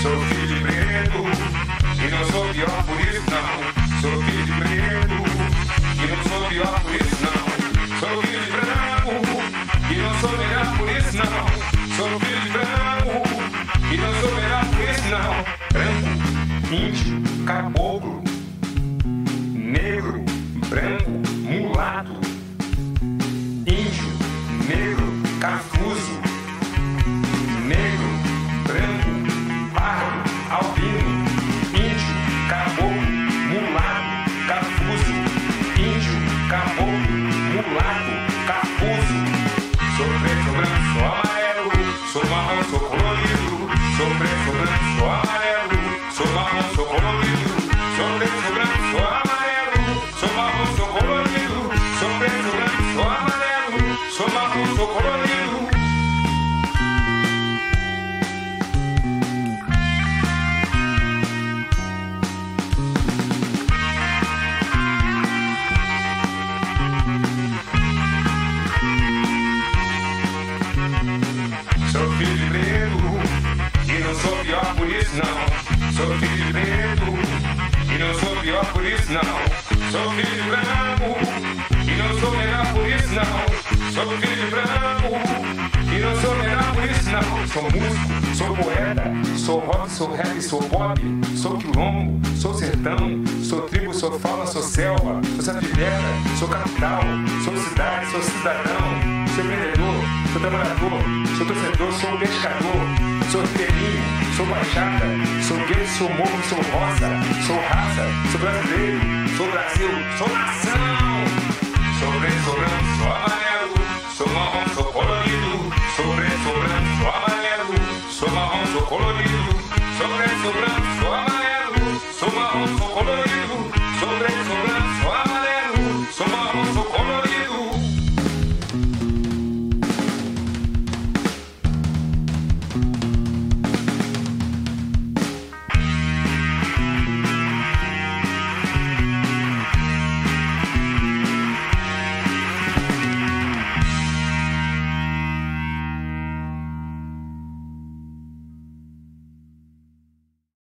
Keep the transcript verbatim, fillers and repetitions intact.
Sou filho de preto e não sou pior por isso não. Sou filho de preto e não sou pior por isso não. Sou filho de branco e não sou melhor por isso não. Sou filho de branco e não sou melhor por isso não. Branco, índio, caboclo, negro, branco, mulato, índio, negro, cafuso, negro, branco, pardo, albino, índio, caboclo, mulato, cafuso, índio, caboclo, mulato, cafuso. Sou preto, sou branco, sou amarelo, sou marrom, sou colorido. Sou preto, sou branco, sou amarelo, sou marrom, sou colorido. Sou preto, sou branco, sou amarelo, sou marrom, sou colorido. Sou preto, sou branco, sou amarelo, sou marrom, sou colorido. Sou filho de preto e não sou pior por isso não. Sou filho de preto e não sou pior por isso não. Sou filho de branco e não sou melhor por isso não. Sou filho de branco e não sou melhor por isso não. Sou músico, sou poeta, sou rock, sou rap, sou pop, sou quilombo, sou sertão, sou tribo, sou fauna, sou selva, sou sapivera, sou capital, sou cidade, sou cidadão. Sou empreendedor, sou trabalhador, sou torcedor, sou pescador, sou ribeirinho, sou baixada, sou gay, sou morro, sou roça, sou raça, sou brasileiro, sou Brasil, sou nação. Sou preto, sou branco, sou amarelo, sou marrom,